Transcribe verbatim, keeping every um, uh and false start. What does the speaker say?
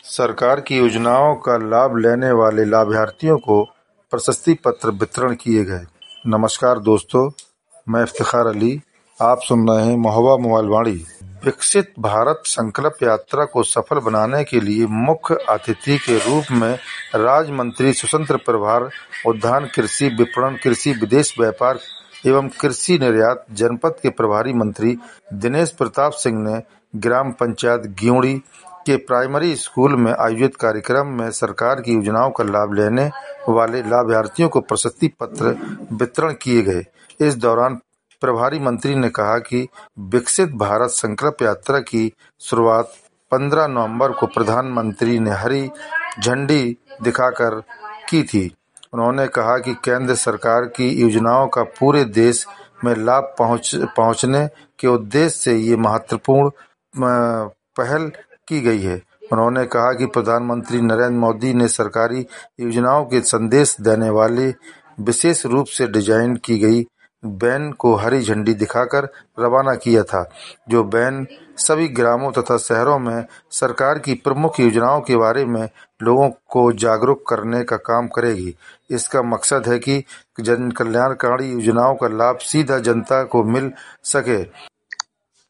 सरकार की योजनाओं का लाभ लेने वाले लाभार्थियों को प्रशस्ति पत्र वितरण किए गए। नमस्कार दोस्तों, मैं इफ्तिखार अली। आप सुन रहे हैं महोबा मोबाइल वाणी। विकसित भारत संकल्प यात्रा को सफल बनाने के लिए मुख्य अतिथि के रूप में राज्य मंत्री स्वतंत्र प्रभार उद्यान, कृषि विपणन, कृषि विदेश व्यापार एवं कृषि निर्यात जनपद के प्रभारी मंत्री दिनेश प्रताप सिंह ने ग्राम पंचायत ग्योड़ी के प्राइमरी स्कूल में आयोजित कार्यक्रम में सरकार की योजनाओं का लाभ लेने वाले लाभार्थियों को प्रशस्ति पत्र वितरण किए गए। इस दौरान प्रभारी मंत्री ने कहा कि विकसित भारत संकल्प यात्रा की शुरुआत पंद्रह नवंबर को प्रधानमंत्री ने हरी झंडी दिखाकर की थी। उन्होंने कहा कि केंद्र सरकार की योजनाओं का पूरे देश में लाभ पहुंच पहुंचने के उद्देश्य से ये महत्वपूर्ण पहल की गई है। उन्होंने कहा कि प्रधानमंत्री नरेंद्र मोदी ने सरकारी योजनाओं के संदेश देने वाले विशेष रूप से डिजाइन की गई वैन को हरी झंडी दिखाकर रवाना किया था, जो वैन सभी ग्रामों तथा शहरों में सरकार की प्रमुख योजनाओं के बारे में लोगों को जागरूक करने का काम करेगी। इसका मकसद है कि जन कल्याणकारी योजनाओं का लाभ सीधा जनता को मिल सके